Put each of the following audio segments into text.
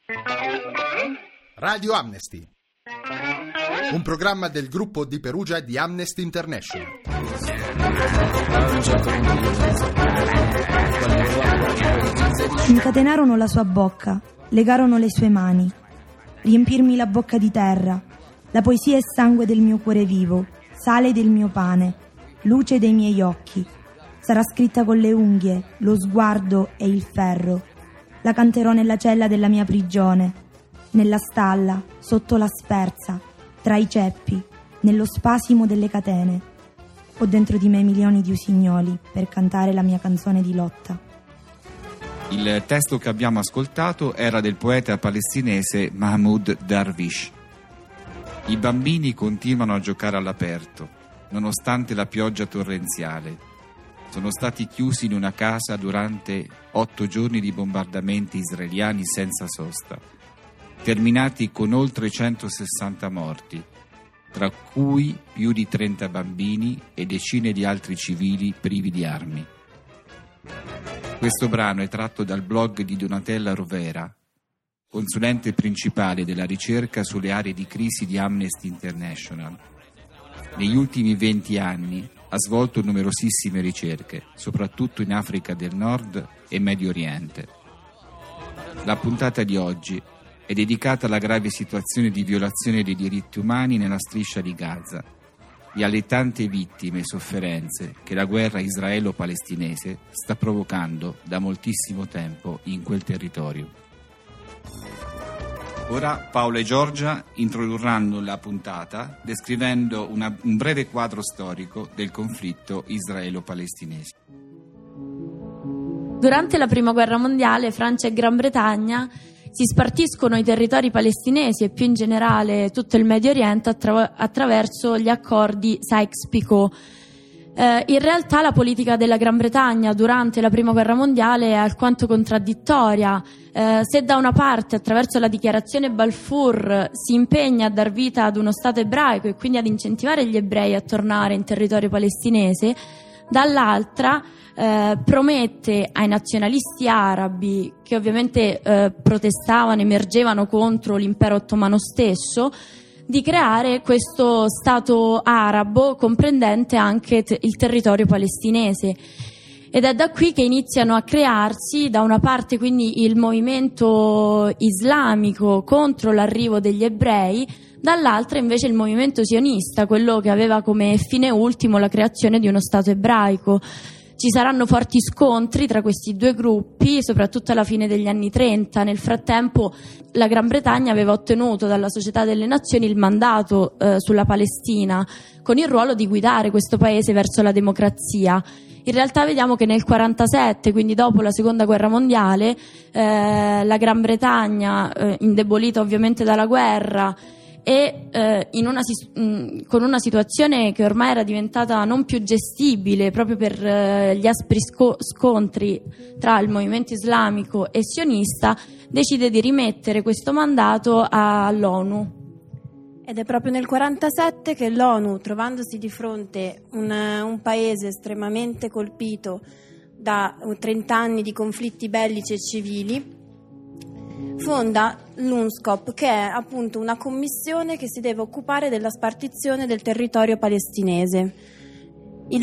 Radio Amnesty, un programma del gruppo di Perugia di Amnesty International. Incatenarono la sua bocca, legarono le sue mani. Riempirmi la bocca di terra. La poesia è sangue del mio cuore vivo, sale del mio pane, luce dei miei occhi. Sarà scritta con le unghie, lo sguardo e il ferro. La canterò nella cella della mia prigione, nella stalla, sotto la sferza, tra i ceppi, nello spasimo delle catene. Ho dentro di me milioni di usignoli per cantare la mia canzone di lotta. Il testo che abbiamo ascoltato era del poeta palestinese Mahmoud Darwish. I bambini continuano a giocare all'aperto, nonostante la pioggia torrenziale. Sono stati chiusi in una casa durante 8 giorni di bombardamenti israeliani senza sosta, terminati con oltre 160 morti, tra cui più di 30 bambini e decine di altri civili privi di armi. Questo brano è tratto dal blog di Donatella Rovera, consulente principale della ricerca sulle aree di crisi di Amnesty International. Negli ultimi 20 anni ha svolto numerosissime ricerche, soprattutto in Africa del Nord e Medio Oriente. La puntata di oggi è dedicata alla grave situazione di violazione dei diritti umani nella striscia di Gaza e alle tante vittime e sofferenze che la guerra israelo-palestinese sta provocando da moltissimo tempo in quel territorio. Ora Paolo e Giorgia introdurranno la puntata descrivendo un breve quadro storico del conflitto israelo-palestinese. Durante la Prima Guerra Mondiale, Francia e Gran Bretagna si spartiscono i territori palestinesi e più in generale tutto il Medio Oriente attraverso gli accordi Sykes-Picot. In realtà la politica della Gran Bretagna durante la Prima Guerra Mondiale è alquanto contraddittoria. Se da una parte attraverso la dichiarazione Balfour si impegna a dar vita ad uno Stato ebraico e quindi ad incentivare gli ebrei a tornare in territorio palestinese, dall'altra promette ai nazionalisti arabi, che ovviamente protestavano, emergevano contro l'impero ottomano stesso, di creare questo Stato arabo comprendente anche il territorio palestinese. Ed è da qui che iniziano a crearsi, da una parte quindi il movimento islamico contro l'arrivo degli ebrei, dall'altra invece il movimento sionista, quello che aveva come fine ultimo la creazione di uno Stato ebraico. Ci saranno forti scontri tra questi due gruppi, soprattutto alla fine degli anni 30. Nel frattempo la Gran Bretagna aveva ottenuto dalla Società delle Nazioni il mandato sulla Palestina, con il ruolo di guidare questo paese verso la democrazia. In realtà vediamo che nel 1947, quindi dopo la Seconda Guerra Mondiale, la Gran Bretagna, indebolita ovviamente dalla guerra, e con una situazione che ormai era diventata non più gestibile proprio per gli aspri scontri tra il movimento islamico e sionista, decide di rimettere questo mandato all'ONU. Ed è proprio nel 1947 che l'ONU, trovandosi di fronte un paese estremamente colpito da 30 anni di conflitti bellici e civili, fonda l'UNSCOP, che è appunto una commissione che si deve occupare della spartizione del territorio palestinese. Il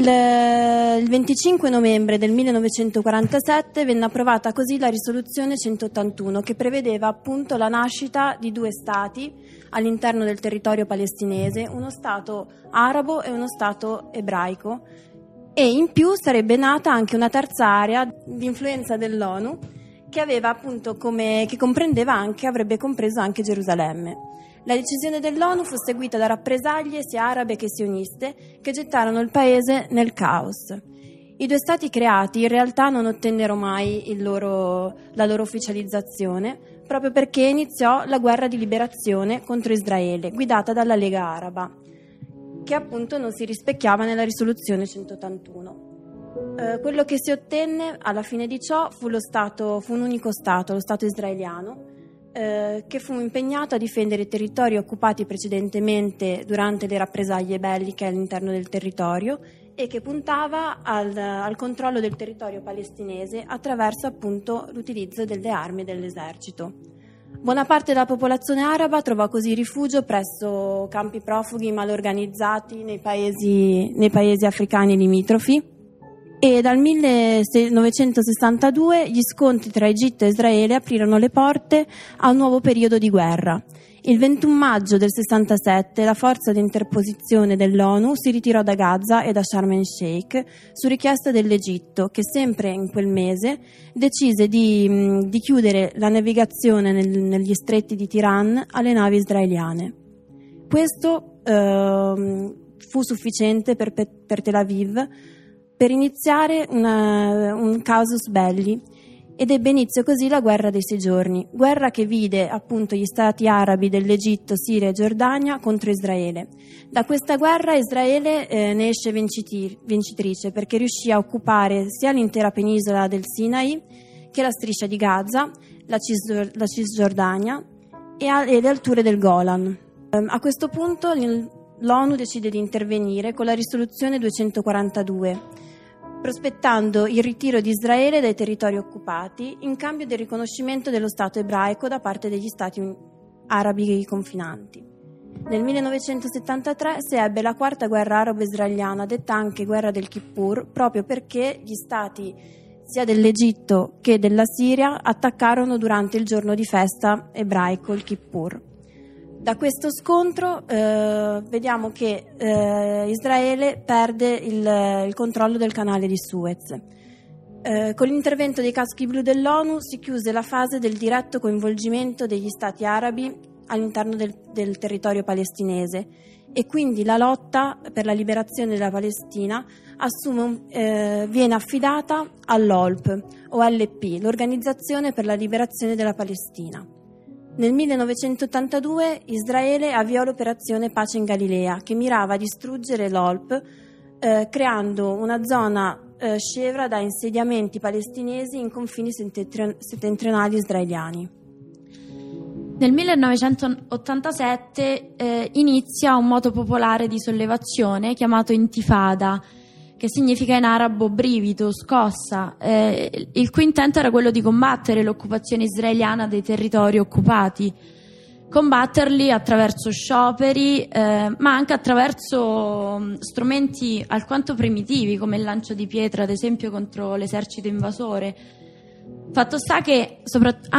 25 novembre del 1947 venne approvata così la risoluzione 181, che prevedeva appunto la nascita di 2 stati all'interno del territorio palestinese, uno stato arabo e uno stato ebraico, e in più sarebbe nata anche una terza area di influenza dell'ONU che aveva appunto che avrebbe compreso anche Gerusalemme. La decisione dell'ONU fu seguita da rappresaglie sia arabe che sioniste che gettarono il paese nel caos. I 2 stati creati in realtà non ottennero mai la loro ufficializzazione, proprio perché iniziò la guerra di liberazione contro Israele, guidata dalla Lega Araba, che appunto non si rispecchiava nella risoluzione 181. Quello che si ottenne alla fine di ciò fu un unico Stato, lo Stato israeliano, che fu impegnato a difendere i territori occupati precedentemente durante le rappresaglie belliche all'interno del territorio e che puntava al controllo del territorio palestinese attraverso appunto l'utilizzo delle armi dell'esercito. Buona parte della popolazione araba trovò così rifugio presso campi profughi mal organizzati nei paesi africani limitrofi. E dal 1962 gli scontri tra Egitto e Israele aprirono le porte a un nuovo periodo di guerra. Il 21 maggio del 67 la forza di interposizione dell'ONU si ritirò da Gaza e da Sharm el-Sheikh su richiesta dell'Egitto, che sempre in quel mese decise di chiudere la navigazione negli stretti di Tiran alle navi israeliane. Questo fu sufficiente per Tel Aviv per iniziare un casus belli, ed ebbe inizio così la guerra dei 6 giorni, guerra che vide appunto gli stati arabi dell'Egitto, Siria e Giordania contro Israele. Da questa guerra Israele ne esce vincitrice, perché riuscì a occupare sia l'intera penisola del Sinai che la striscia di Gaza, la Cisgiordania e le alture del Golan. A questo punto l'ONU decide di intervenire con la risoluzione 242, prospettando il ritiro di Israele dai territori occupati in cambio del riconoscimento dello Stato ebraico da parte degli stati arabi confinanti. Nel 1973 si ebbe la quarta guerra arabo-israeliana, detta anche guerra del Kippur, proprio perché gli stati sia dell'Egitto che della Siria attaccarono durante il giorno di festa ebraico, il Kippur. Da questo scontro vediamo che Israele perde il controllo del canale di Suez. Con l'intervento dei caschi blu dell'ONU si chiuse la fase del diretto coinvolgimento degli stati arabi all'interno del territorio palestinese, e quindi la lotta per la liberazione della Palestina viene affidata all'OLP, OLP, l'Organizzazione per la Liberazione della Palestina. Nel 1982 Israele avviò l'operazione Pace in Galilea, che mirava a distruggere l'OLP, creando una zona scevra da insediamenti palestinesi in confini settentrionali israeliani. Nel 1987 inizia un moto popolare di sollevazione chiamato Intifada, che significa in arabo brivido, scossa, il cui intento era quello di combattere l'occupazione israeliana dei territori occupati, combatterli attraverso scioperi, ma anche attraverso strumenti alquanto primitivi come il lancio di pietre, ad esempio contro l'esercito invasore. Fatto sta che succede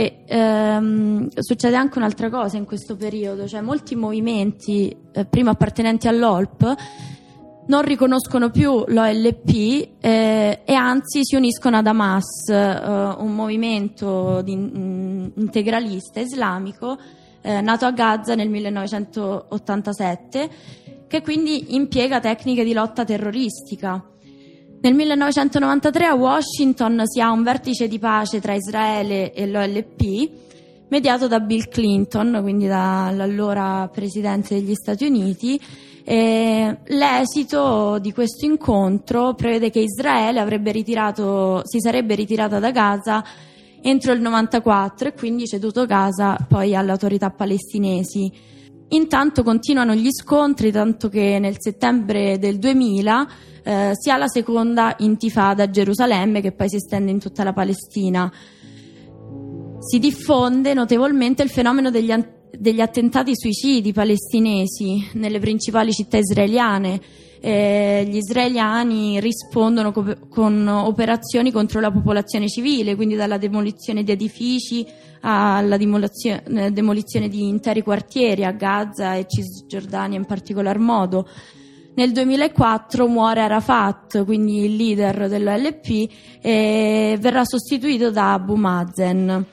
anche un'altra cosa in questo periodo, cioè molti movimenti prima appartenenti all'OLP non riconoscono più l'OLP e anzi si uniscono ad Hamas, un movimento integralista islamico nato a Gaza nel 1987, che quindi impiega tecniche di lotta terroristica. Nel 1993 a Washington si ha un vertice di pace tra Israele e l'OLP, mediato da Bill Clinton, quindi dall'allora presidente degli Stati Uniti. L'esito di questo incontro prevede che Israele si sarebbe ritirata da Gaza entro il 94 e quindi ceduto Gaza poi alle autorità palestinesi. Intanto continuano gli scontri, tanto che nel settembre del 2000 si ha la seconda intifada a Gerusalemme, che poi si estende in tutta la Palestina. Si diffonde notevolmente il fenomeno degli attentati suicidi palestinesi nelle principali città israeliane. Gli israeliani rispondono con operazioni contro la popolazione civile, quindi dalla demolizione di edifici alla demolizione di interi quartieri a Gaza e Cisgiordania in particolar modo. Nel 2004 muore Arafat, quindi il leader dell'OLP, e verrà sostituito da Abu Mazen.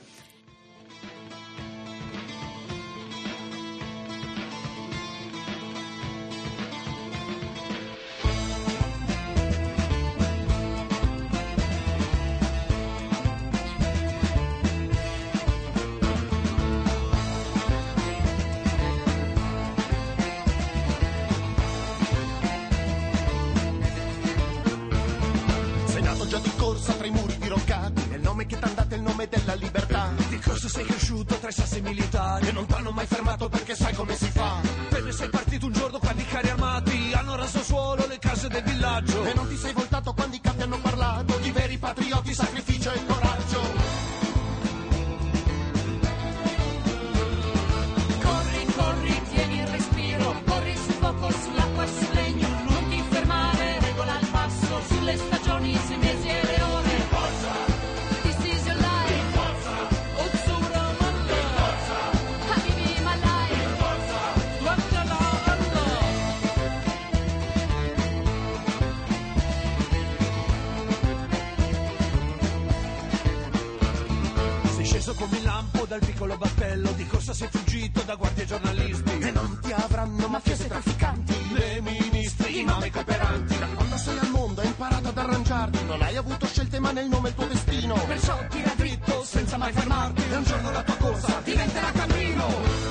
Sei cresciuto tra i sassi militari e non t'hanno mai fermato perché sai come si fa. Te ne sei partito un giorno quando i carri armati hanno raso suolo le case del villaggio e non ti sei voltato quando i capi hanno parlato di veri patrioti, sacrificio e coraggio. piccolo battello, di corsa sei fuggito da guardie e giornalisti. E non ti avranno mafiosi e trafficanti, Le ministri, i nomi cooperanti. da quando sei al mondo hai imparato ad arrangiarti, non hai avuto scelte ma nel nome il tuo destino. Perciò tira dritto senza mai fermarti, e un giorno la tua corsa diventerà cammino.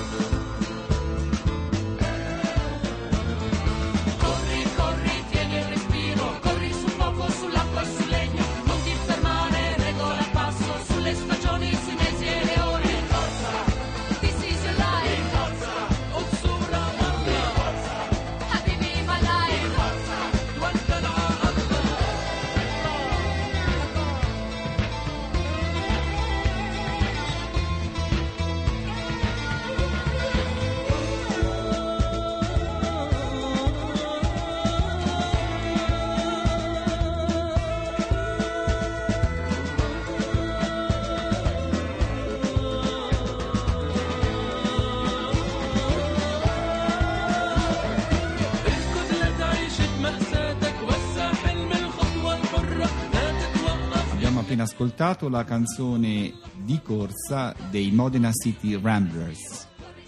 Corri, corri, tieni il respiro, corri su fuoco, sull'acqua e sul legno, non ti fermare, regola il passo, sulle stagioni, sui mesi e le ore. Forza, this is your life. Forza, Otsura Wanda. Habibi my life. Forza, Duantana Allah. Abbiamo appena ascoltato la canzone Di corsa dei Modena City Ramblers.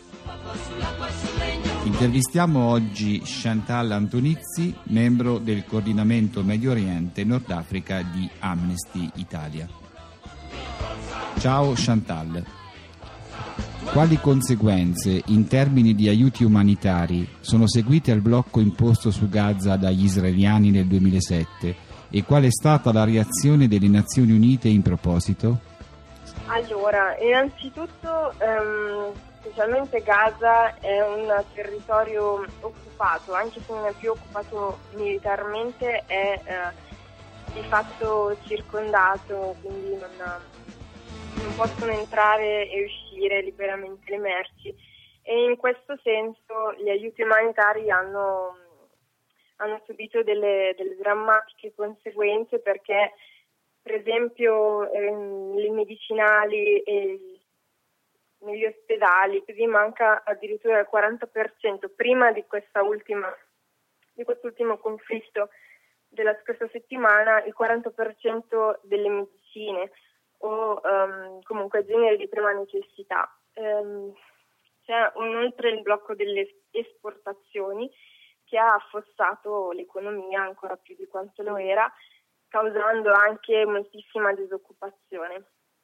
Intervistiamo oggi Chantal Antonizzi, membro del coordinamento Medio Oriente e Nord Africa di Amnesty Italia. Ciao Chantal. Quali conseguenze in termini di aiuti umanitari sono seguite al blocco imposto su Gaza dagli israeliani nel 2007 e qual è stata la reazione delle Nazioni Unite in proposito? Allora, innanzitutto, specialmente Gaza è un territorio occupato, anche se non è più occupato militarmente, è di fatto circondato, quindi non possono entrare e uscire liberamente le merci, e in questo senso gli aiuti umanitari hanno subito delle drammatiche conseguenze, perché per esempio i medicinali e negli ospedali così manca addirittura il 40%. Prima di quest'ultimo conflitto della scorsa settimana, il 40% delle medicine o comunque generi di prima necessità. C'è inoltre il blocco delle esportazioni che ha affossato l'economia ancora più di quanto lo era, causando anche moltissima disoccupazione.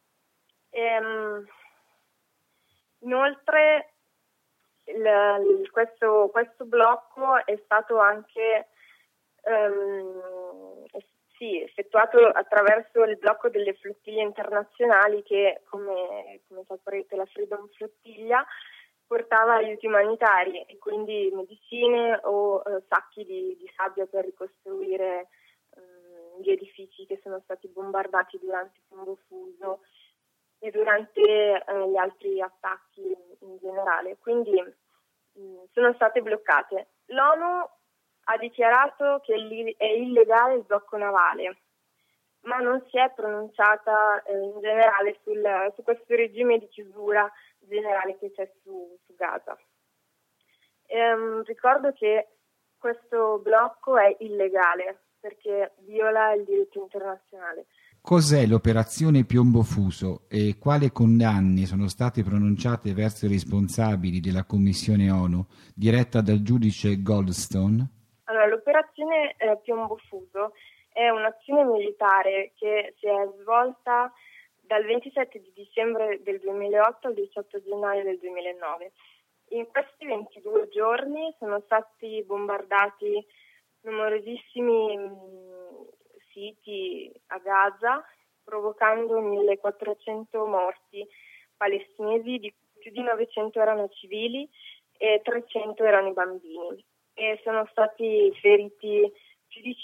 Inoltre questo blocco è stato anche effettuato attraverso il blocco delle flottiglie internazionali che, come saprete, la Freedom Flottiglia portava aiuti umanitari e quindi medicine o sacchi di sabbia per ricostruire gli edifici che sono stati bombardati durante il Piombo Fuso e durante gli altri attacchi in generale. Quindi sono state bloccate. L'ONU ha dichiarato che è illegale il blocco navale, ma non si è pronunciata in generale su questo regime di chiusura generale che c'è su Gaza. Ricordo che questo blocco è illegale perché viola il diritto internazionale. Cos'è l'operazione Piombo Fuso e quali condanne sono state pronunciate verso i responsabili della Commissione ONU diretta dal giudice Goldstone? Allora, l'operazione Piombo Fuso è un'azione militare che si è svolta dal 27 di dicembre del 2008 al 18 gennaio del 2009. In questi 22 giorni sono stati bombardati numerosissimi siti a Gaza, provocando 1400 morti palestinesi, di cui più di 900 erano civili e 300 erano i bambini. E sono stati feriti più di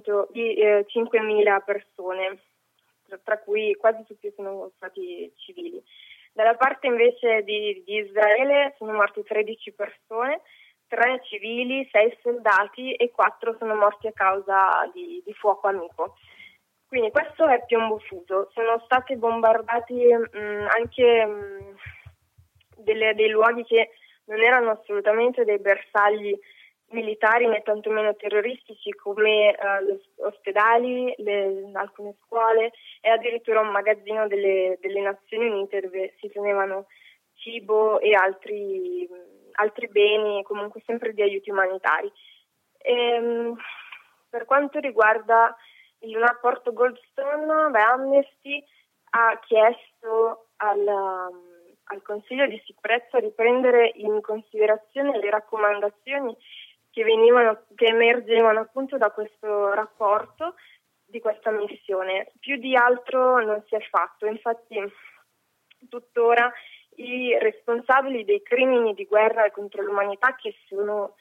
5.000 persone, tra cui quasi tutti sono stati civili. Dalla parte invece di Israele sono morti 13 persone, 3 civili, 6 soldati e 4 sono morti a causa di fuoco amico. Quindi questo è Piombo Fuso. Sono stati bombardati anche dei luoghi che non erano assolutamente dei bersagli militari né tantomeno terroristici, come ospedali, alcune scuole e addirittura un magazzino delle Nazioni Unite dove si tenevano cibo e altri beni, comunque sempre di aiuti umanitari. Per quanto riguarda il rapporto Goldstone, Amnesty ha chiesto al Consiglio di sicurezza di prendere in considerazione le raccomandazioni che emergevano appunto da questo rapporto di questa missione. Più di altro non si è fatto, infatti tuttora i responsabili dei crimini di guerra contro l'umanità che sono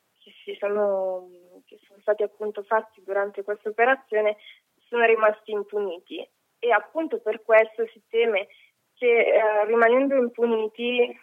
stati appunto fatti durante questa operazione sono rimasti impuniti, e appunto per questo si teme che rimanendo impuniti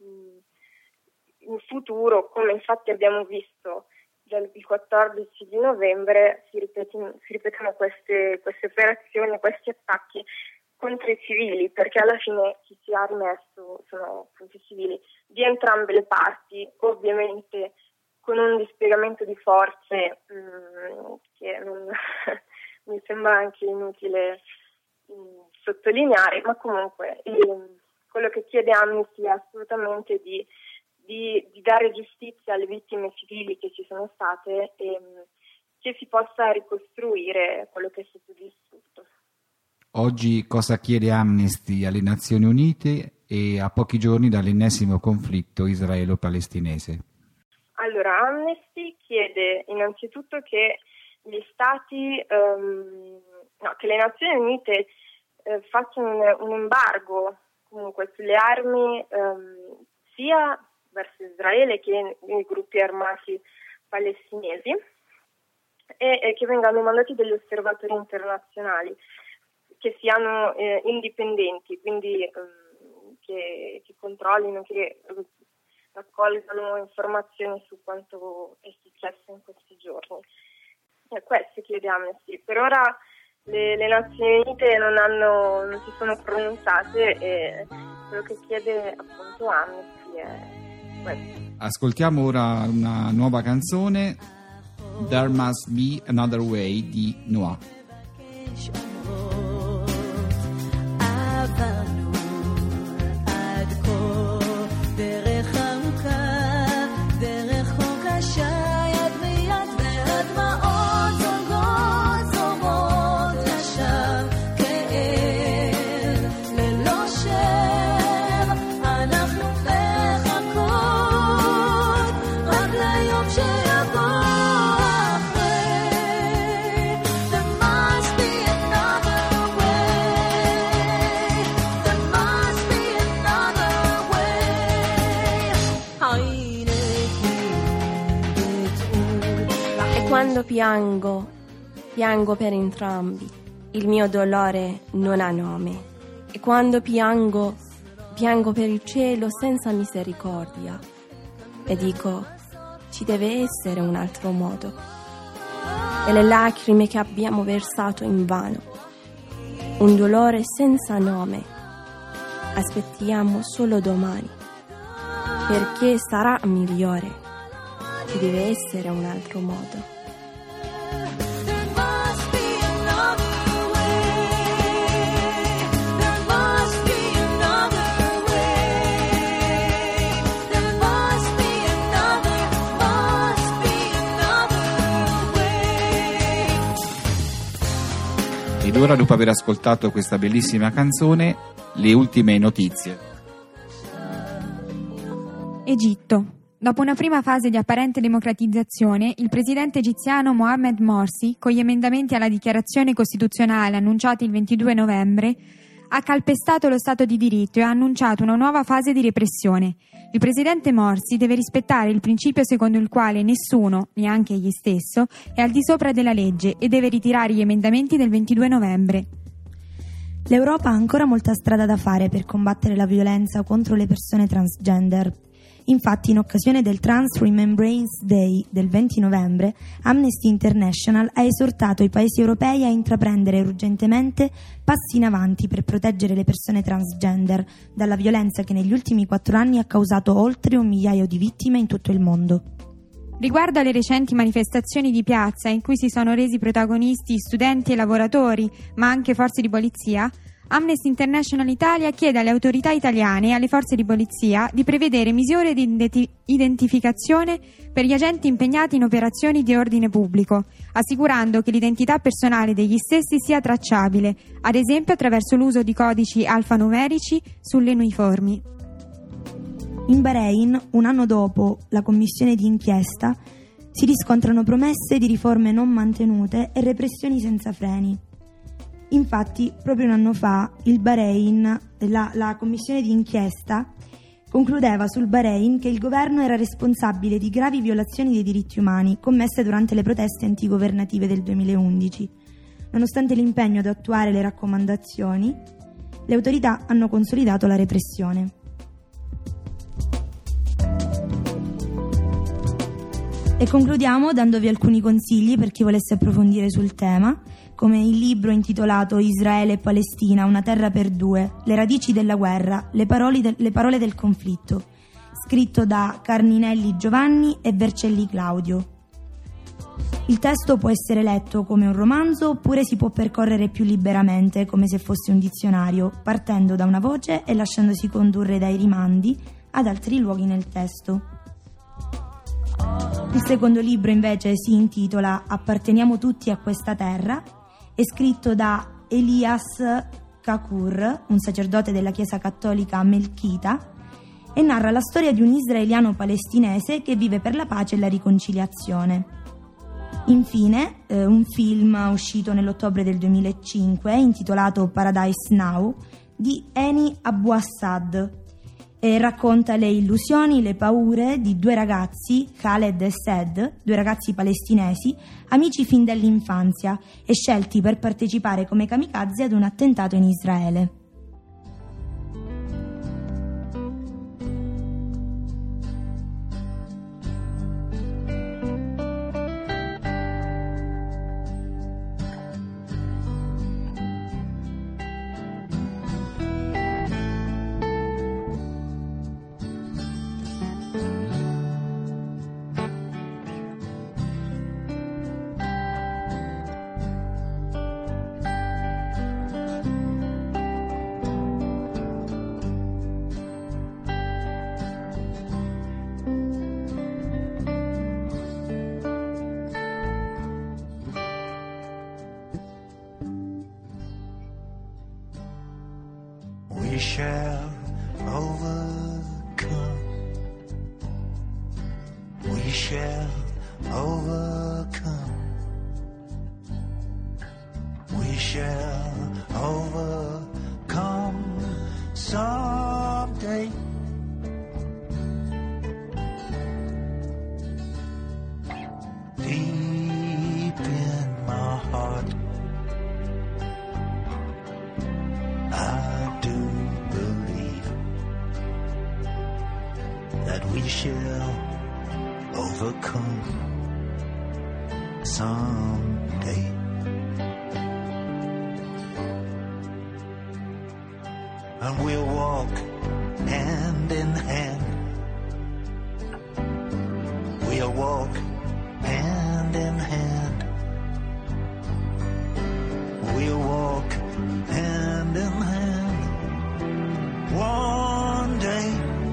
in futuro, come infatti abbiamo visto già il 14 di novembre, si ripetono queste operazioni, questi attacchi contro i civili, perché alla fine chi si è rimesso sono appunto i civili di entrambe le parti, ovviamente con un dispiegamento di forze che non, mi sembra anche inutile sottolineare, ma comunque quello che chiede Amnesty è assolutamente di dare giustizia alle vittime civili che ci sono state e che si possa ricostruire quello che è stato distrutto. Oggi cosa chiede Amnesty alle Nazioni Unite e a pochi giorni dall'ennesimo conflitto israelo-palestinese? Allora, Amnesty chiede innanzitutto che gli Stati, che le Nazioni Unite facciano un embargo comunque sulle armi sia verso Israele che nei gruppi armati palestinesi e che vengano mandati degli osservatori internazionali che siano indipendenti, quindi che controllino, che raccolgano informazioni su quanto è successo in questi giorni. Questo chiede Amnesty. Per ora le Nazioni Unite non si sono pronunciate e quello che chiede appunto Amnesty è questo. Ascoltiamo ora una nuova canzone, There Must Be Another Way di Noah. Quando piango per entrambi, il mio dolore non ha nome. E quando piango per il cielo senza misericordia. E dico, ci deve essere un altro modo. E le lacrime che abbiamo versato invano, un dolore senza nome. Aspettiamo solo domani, perché sarà migliore. Ci deve essere un altro modo. Ed ora, dopo aver ascoltato questa bellissima canzone, le ultime notizie. Egitto. Dopo una prima fase di apparente democratizzazione, il presidente egiziano Mohamed Morsi, con gli emendamenti alla dichiarazione costituzionale annunciati il 22 novembre, ha calpestato lo Stato di diritto e ha annunciato una nuova fase di repressione. Il presidente Morsi deve rispettare il principio secondo il quale nessuno, neanche egli stesso, è al di sopra della legge e deve ritirare gli emendamenti del 22 novembre. L'Europa ha ancora molta strada da fare per combattere la violenza contro le persone transgender. Infatti, in occasione del Trans Remembrance Day del 20 novembre, Amnesty International ha esortato i paesi europei a intraprendere urgentemente passi in avanti per proteggere le persone transgender dalla violenza che negli ultimi 4 anni ha causato oltre 1 migliaio di vittime in tutto il mondo. Riguardo alle recenti manifestazioni di piazza in cui si sono resi protagonisti studenti e lavoratori, ma anche forze di polizia, Amnesty International Italia chiede alle autorità italiane e alle forze di polizia di prevedere misure di identificazione per gli agenti impegnati in operazioni di ordine pubblico, assicurando che l'identità personale degli stessi sia tracciabile, ad esempio attraverso l'uso di codici alfanumerici sulle uniformi. In Bahrain, un anno dopo la commissione di inchiesta, si riscontrano promesse di riforme non mantenute e repressioni senza freni. Infatti, proprio un anno fa, il Bahrain, la commissione di inchiesta concludeva sul Bahrain che il governo era responsabile di gravi violazioni dei diritti umani commesse durante le proteste antigovernative del 2011. Nonostante l'impegno ad attuare le raccomandazioni, le autorità hanno consolidato la repressione. E concludiamo dandovi alcuni consigli per chi volesse approfondire sul tema, come il libro intitolato Israele e Palestina, una terra per due, le radici della guerra, le parole del conflitto, scritto da Carninelli Giovanni e Vercelli Claudio. Il testo può essere letto come un romanzo oppure si può percorrere più liberamente, come se fosse un dizionario, partendo da una voce e lasciandosi condurre dai rimandi ad altri luoghi nel testo. Il secondo libro invece si intitola Apparteniamo tutti a questa terra, è scritto da Elias Kakur, un sacerdote della Chiesa Cattolica Melchita, e narra la storia di un israeliano palestinese che vive per la pace e la riconciliazione. Infine, un film uscito nell'ottobre del 2005 intitolato Paradise Now di Eni Abouassad, e racconta le illusioni, le paure di due ragazzi, Khaled e Saed, due ragazzi palestinesi, amici fin dall'infanzia e scelti per partecipare come kamikaze ad un attentato in Israele. We shall overcome. We shall overcome. We shall overcome someday. Deep in my heart, I do believe that we shall overcome someday. And we'll walk hand in hand. We'll walk hand in hand. We'll walk hand in hand one day.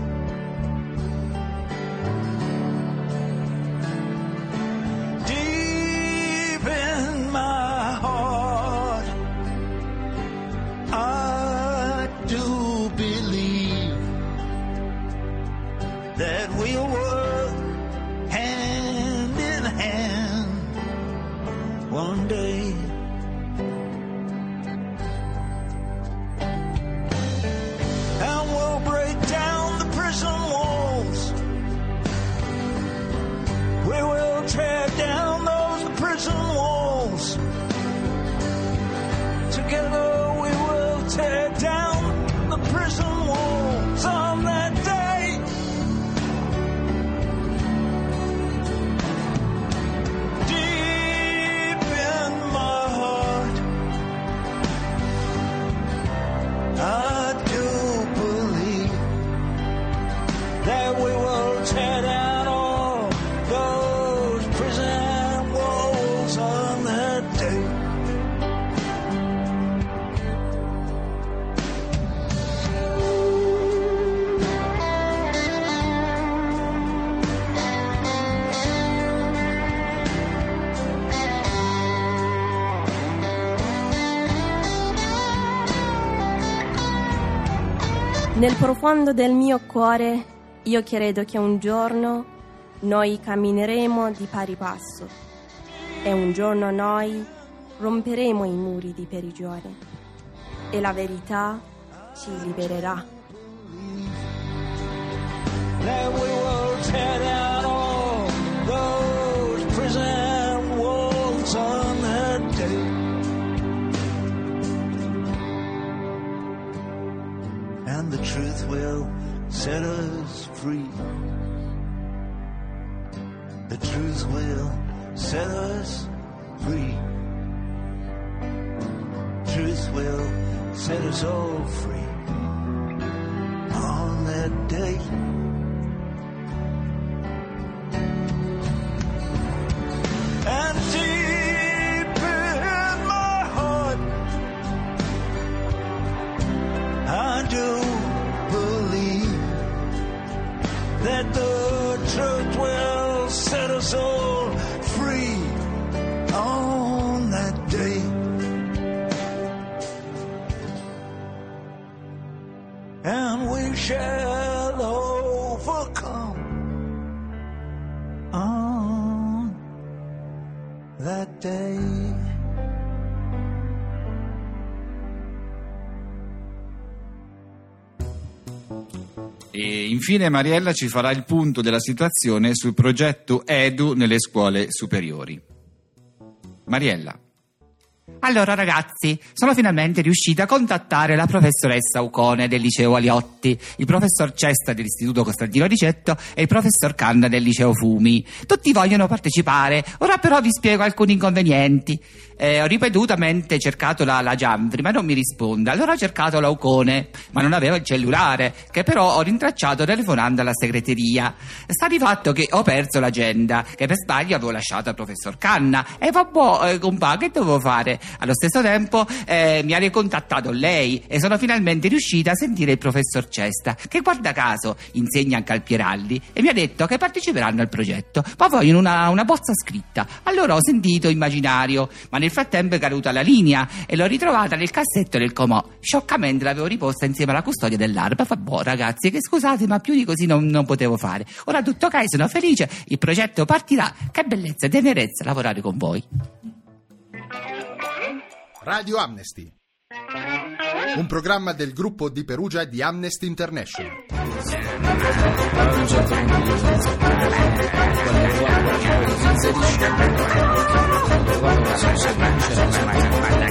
Deep in my heart, I do believe that we'll work hand in hand one day. And we'll break down the prison walls. We will tear down those prison walls. Together we will tear down the prison walls on that day. Deep in my heart, I do believe that we will tear down all those prison walls on that day. Nel profondo del mio cuore io credo che un giorno noi cammineremo di pari passo e un giorno noi romperemo i muri di prigione e la verità ci libererà. That we will tear down all those prison walls on that day. And the truth will set us free. The truth will set us free. Truth will set us all free on that day. And deep in my heart, I do believe that the truth will set us all free on that day. And we shall overcome on that day. E infine Mariella ci farà il punto della situazione sul progetto Edu nelle scuole superiori. Mariella. Allora ragazzi, sono finalmente riuscita a contattare la professoressa Ucone del liceo Aliotti, il professor Cesta dell'istituto Costantino Ricetto e il professor Canna del liceo Fumi. Tutti vogliono partecipare, ora però vi spiego alcuni inconvenienti. Ho ripetutamente cercato la Gianfri ma non mi risponde, allora ho cercato la Ucone ma non aveva il cellulare, che però ho rintracciato telefonando alla segreteria. Sta di fatto che ho perso l'agenda che per sbaglio avevo lasciato al professor Canna e vabbè compà, che dovevo fare? Allo stesso tempo mi ha ricontattato lei e sono finalmente riuscita a sentire il professor Cesta, che guarda caso insegna anche al Pieraldi, e mi ha detto che parteciperanno al progetto ma vogliono una bozza scritta. Allora ho sentito immaginario, ma nel frattempo è caduta la linea e l'ho ritrovata nel cassetto del comò. Scioccamente l'avevo riposta insieme alla custodia dell'arba. Vabbè ragazzi, che scusate ma più di così non potevo fare. Ora tutto ok, sono felice, il progetto partirà. Che bellezza e tenerezza lavorare con voi. Radio Amnesty, un programma del gruppo di Perugia di Amnesty International. Quando